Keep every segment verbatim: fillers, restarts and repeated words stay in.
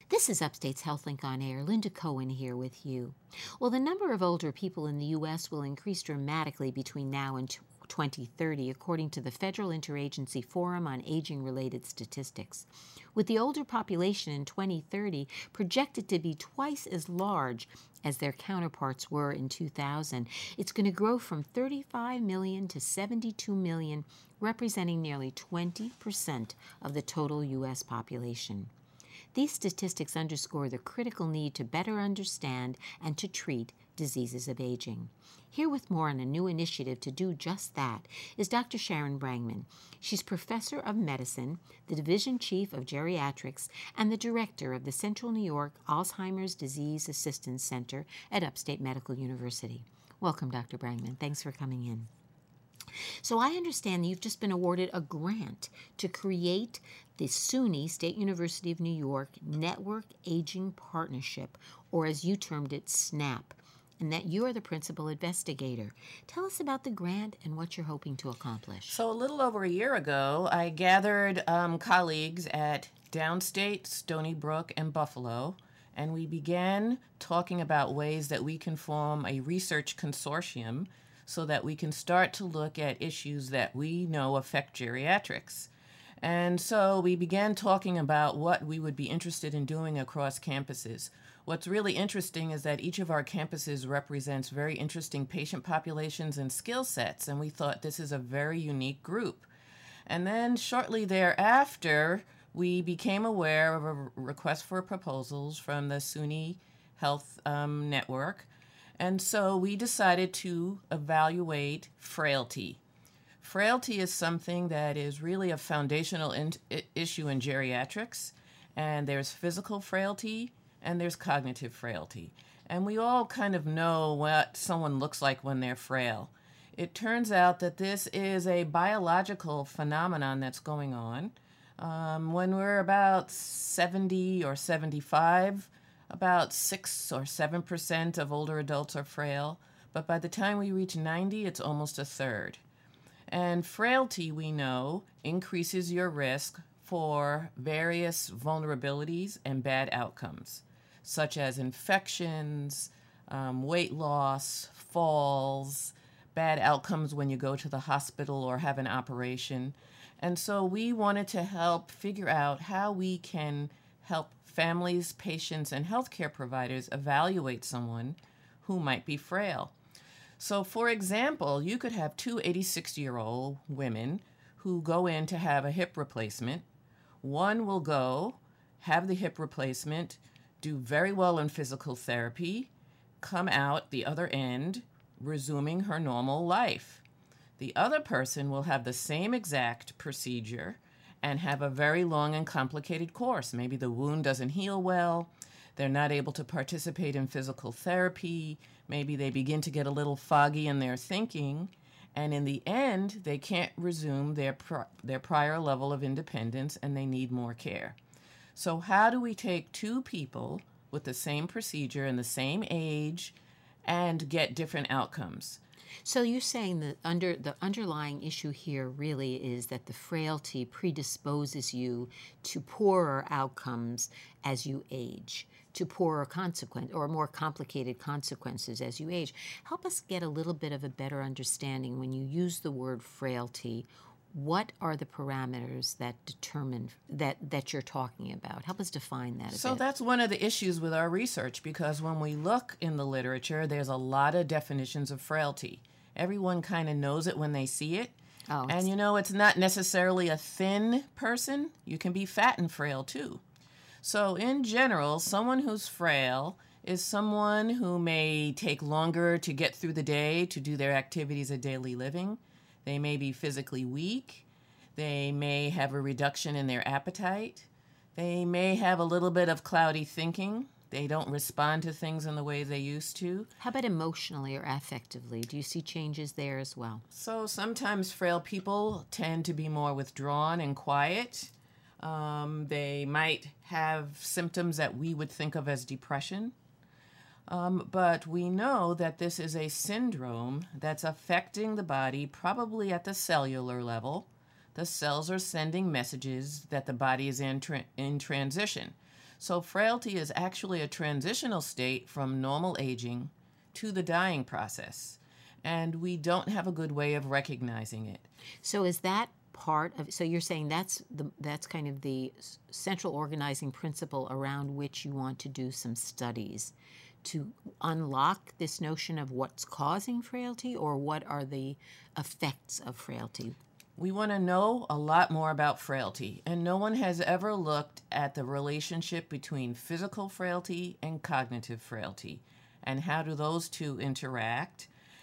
This is Upstate's HealthLink on Air. Linda Cohen here with you. Well, the number of older people in the U S will increase dramatically between now and twenty thirty, according to the Federal Interagency Forum on Aging-Related Statistics. With the older population in twenty thirty projected to be twice as large as their counterparts were in two thousand, it's going to grow from thirty-five million to seventy-two million, representing nearly twenty percent of the total U S population. These statistics underscore the critical need to better understand and to treat diseases of aging. Here with more on a new initiative to do just that is Doctor Sharon Brangman. She's professor of medicine, the division chief of geriatrics, and the director of the Central New York Alzheimer's Disease Assistance Center at Upstate Medical University. Welcome, Doctor Brangman. Thanks for coming in. So I understand that you've just been awarded a grant to create the SUNY, State University of New York, Network Aging Partnership, or as you termed it, SNAP, and that you're the principal investigator. Tell us about the grant and what you're hoping to accomplish. So a little over a year ago, I gathered um, colleagues at Downstate, Stony Brook, and Buffalo, and we began talking about ways that we can form a research consortium so that we can start to look at issues that we know affect geriatrics. And so we began talking about what we would be interested in doing across campuses. What's really interesting is that each of our campuses represents very interesting patient populations and skill sets, and we thought this is a very unique group. And then shortly thereafter, we became aware of a request for proposals from the SUNY Health um, Network. And so we decided to evaluate frailty. Frailty is something that is really a foundational in- issue in geriatrics, and there's physical frailty and there's cognitive frailty. And we all kind of know what someone looks like when they're frail. It turns out that this is a biological phenomenon that's going on. Um, when we're about seventy or seventy-five, about six or seven percent of older adults are frail, but by the time we reach ninety, it's almost a third. And frailty, we know, increases your risk for various vulnerabilities and bad outcomes, such as infections, um, weight loss, falls, bad outcomes when you go to the hospital or have an operation. And so we wanted to help figure out how we can help families, patients, and healthcare providers evaluate someone who might be frail. So, for example, you could have two eighty-six-year-old women who go in to have a hip replacement. One will go, have the hip replacement, do very well in physical therapy, come out the other end, resuming her normal life. The other person will have the same exact procedure and have a very long and complicated course. Maybe the wound doesn't heal well, they're not able to participate in physical therapy, maybe they begin to get a little foggy in their thinking, and in the end, they can't resume their, pr- their prior level of independence and they need more care. So how do we take two people with the same procedure and the same age and get different outcomes? So you're saying that under the underlying issue here really is that the frailty predisposes you to poorer outcomes as you age, to poorer consequence or more complicated consequences as you age. Help us get a little bit of a better understanding when you use the word frailty. What are the parameters that determine that, that you're talking about? Help us define that a so bit. That's one of the issues with our research, because when we look in the literature, there's a lot of definitions of frailty. Everyone kind of knows it when they see it. Oh, and you know, it's not necessarily a thin person. You can be fat and frail too. So in general, someone who's frail is someone who may take longer to get through the day to do their activities of daily living. They may be physically weak. They may have a reduction in their appetite. They may have a little bit of cloudy thinking. They don't respond to things in the way they used to. How about emotionally or affectively? Do you see changes there as well? So sometimes frail people tend to be more withdrawn and quiet. Um, they might have symptoms that we would think of as depression. Um, but we know that this is a syndrome that's affecting the body probably at the cellular level. The cells are sending messages that the body is in, tra- in transition. So frailty is actually a transitional state from normal aging to the dying process, and we don't have a good way of recognizing it. So is that part of, so you're saying that's the that's kind of the s- central organizing principle around which you want to do some studies to unlock this notion of what's causing frailty, or what are the effects of frailty? We want to know a lot more about frailty, and no one has ever looked at the relationship between physical frailty and cognitive frailty, and how do those two interact,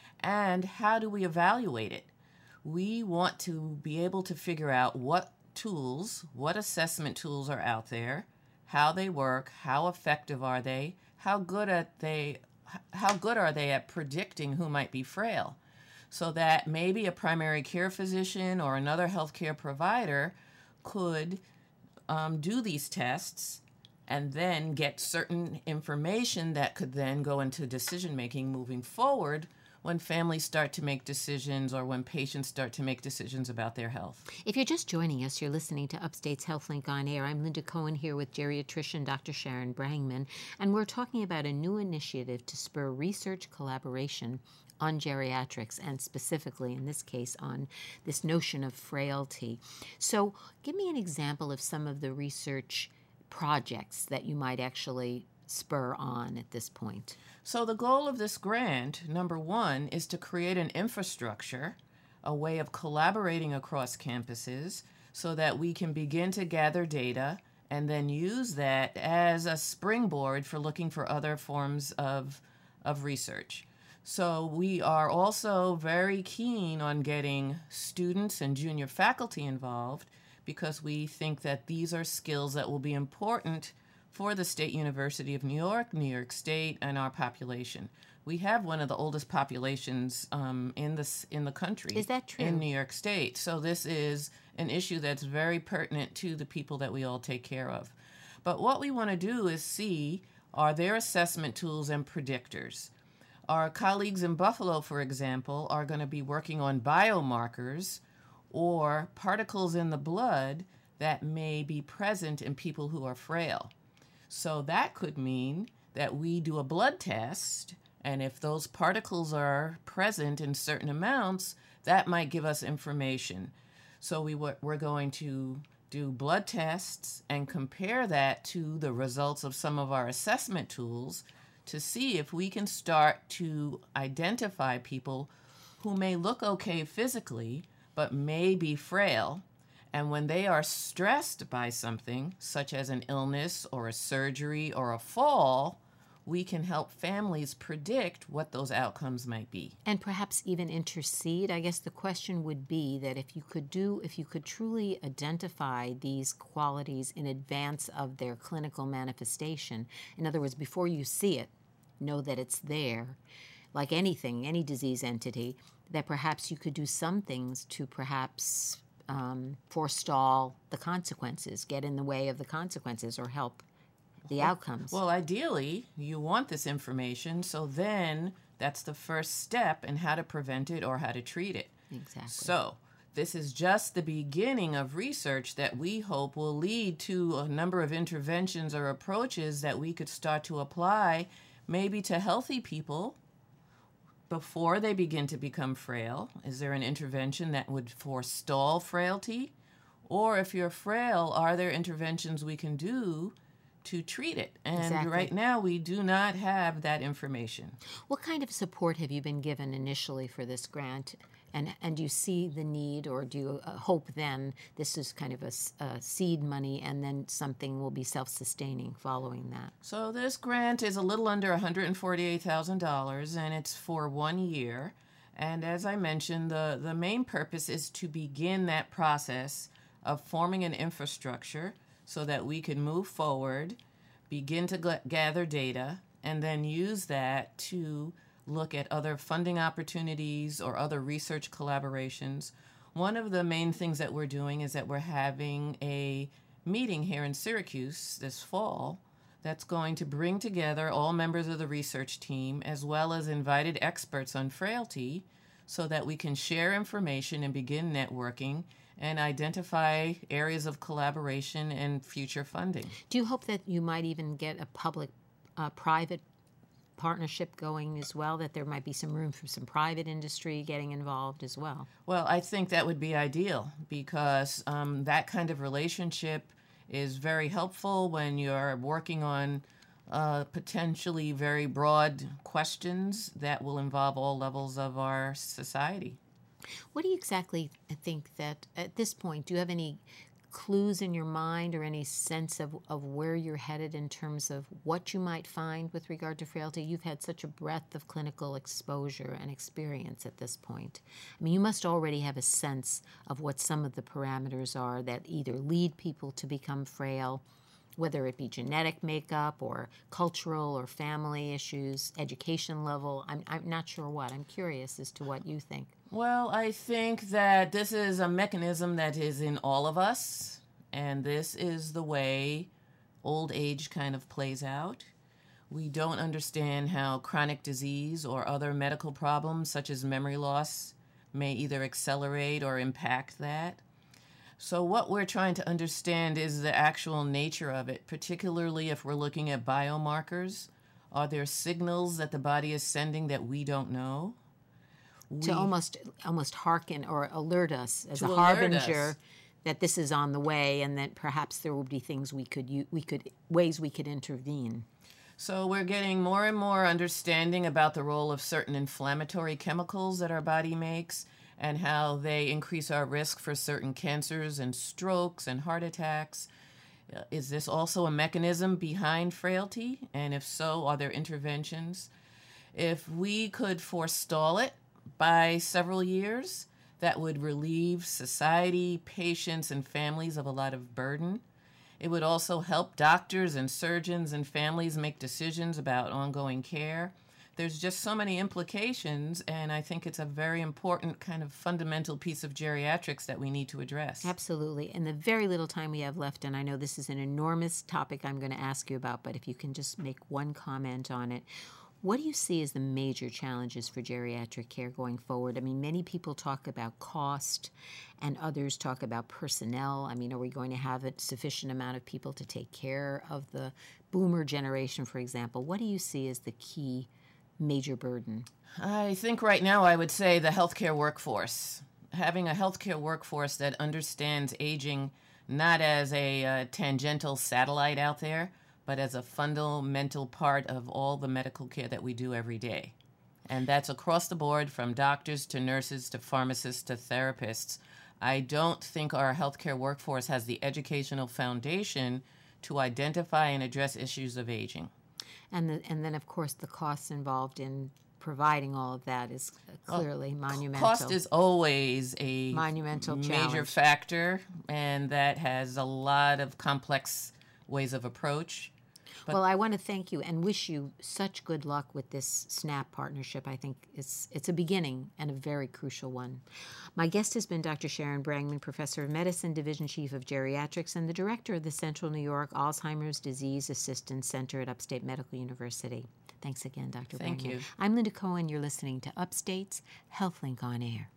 and how do we evaluate it. We want to be able to figure out what tools, what assessment tools are out there, how they work, how effective are they, how good at they how good are they at predicting who might be frail, so that maybe a primary care physician or another healthcare provider could um, do these tests and then get certain information that could then go into decision making moving forward when families start to make decisions or when patients start to make decisions about their health. If you're just joining us, you're listening to Upstate's HealthLink on Air. I'm Linda Cohen here with geriatrician Doctor Sharon Brangman, and we're talking about a new initiative to spur research collaboration on geriatrics, and specifically in this case on this notion of frailty. So give me an example of some of the research projects that you might actually spur on at this point. So the goal of this grant, number one, is to create an infrastructure, a way of collaborating across campuses so that we can begin to gather data and then use that as a springboard for looking for other forms of, of research. So we are also very keen on getting students and junior faculty involved, because we think that these are skills that will be important for the State University of New York, New York State, and our population. We have one of the oldest populations um, in the in the country. Is that true? In New York State. So this is an issue that's very pertinent to the people that we all take care of. But what we want to do is see, are there assessment tools and predictors? Our colleagues in Buffalo, for example, are going to be working on biomarkers or particles in the blood that may be present in people who are frail. So that could mean that we do a blood test, and if those particles are present in certain amounts, that might give us information. So we w- we're going to do blood tests and compare that to the results of some of our assessment tools to see if we can start to identify people who may look okay physically but may be frail. And when they are stressed by something, such as an illness or a surgery or a fall, we can help families predict what those outcomes might be. And perhaps even intercede. I guess the question would be that if you could do, if you could truly identify these qualities in advance of their clinical manifestation, in other words, before you see it, know that it's there, like anything, any disease entity, that perhaps you could do some things to perhaps um, forestall the consequences, get in the way of the consequences, or help the outcomes. Well, ideally, you want this information, so then that's the first step in how to prevent it or how to treat it. Exactly. So this is just the beginning of research that we hope will lead to a number of interventions or approaches that we could start to apply maybe to healthy people before they begin to become frail. Is there an intervention that would forestall frailty? Or if you're frail, are there interventions we can do to treat it? And Exactly. right now, we do not have that information. What kind of support have you been given initially for this grant? And and do you see the need, or do you uh, hope then this is kind of a, s- a seed money and then something will be self-sustaining following that? So this grant is a little under one hundred forty-eight thousand dollars, and it's for one year. And as I mentioned, the, the main purpose is to begin that process of forming an infrastructure so that we can move forward, begin to g- gather data, and then use that to look at other funding opportunities or other research collaborations. One of the main things that we're doing is that we're having a meeting here in Syracuse this fall that's going to bring together all members of the research team as well as invited experts on frailty so that we can share information and begin networking and identify areas of collaboration and future funding. Do you hope that you might even get a public-private partnership going as well, that there might be some room for some private industry getting involved as well? Well, I think that would be ideal because um, that kind of relationship is very helpful when you're working on uh, potentially very broad questions that will involve all levels of our society. What do you exactly think that, at this point, do you have any clues in your mind or any sense of, of where you're headed in terms of what you might find with regard to frailty? You've had such a breadth of clinical exposure and experience at this point. I mean, you must already have a sense of what some of the parameters are that either lead people to become frail, whether it be genetic makeup or cultural or family issues, education level. I'm, I'm not sure what. I'm curious as to what you think. Well, I think that this is a mechanism that is in all of us, and this is the way old age kind of plays out. We don't understand how chronic disease or other medical problems, such as memory loss, may either accelerate or impact that. So what we're trying to understand is the actual nature of it, particularly if we're looking at biomarkers. Are there signals that the body is sending that we don't know? To we, almost almost hearken or alert us as a alert harbinger us. That this is on the way, and that perhaps there would be things we could u- we could ways we could intervene. So we're getting more and more understanding about the role of certain inflammatory chemicals that our body makes and how they increase our risk for certain cancers and strokes and heart attacks. Uh, is this also a mechanism behind frailty? And if so, are there interventions? If we could forestall it by several years, that would relieve society, patients, and families of a lot of burden. It would also help doctors and surgeons and families make decisions about ongoing care. There's just so many implications, and I think it's a very important kind of fundamental piece of geriatrics that we need to address. Absolutely. And the very little time we have left, and I know this is an enormous topic I'm going to ask you about, but if you can just make one comment on it. What do you see as the major challenges for geriatric care going forward? I mean, many people talk about cost and others talk about personnel. I mean, are we going to have a sufficient amount of people to take care of the boomer generation, for example? What do you see as the key major burden? I think right now I would say the healthcare workforce. Having a healthcare workforce that understands aging not as a uh, tangential satellite out there, but as a fundamental part of all the medical care that we do every day. And that's across the board, from doctors to nurses to pharmacists to therapists. I don't think our healthcare workforce has the educational foundation to identify and address issues of aging. And, the, and then, of course, the costs involved in providing all of that is clearly well, monumental. Cost is always a monumental major challenge. factor, and that has a lot of complex ways of approach. But well, I want to thank you and wish you such good luck with this SNAP partnership. I think it's it's a beginning and a very crucial one. My guest has been Doctor Sharon Brangman, Professor of Medicine, Division Chief of Geriatrics, and the Director of the Central New York Alzheimer's Disease Assistance Center at Upstate Medical University. Thanks again, Doctor Thank Brangman. you. I'm Linda Cohen. You're listening to Upstate's HealthLink on Air.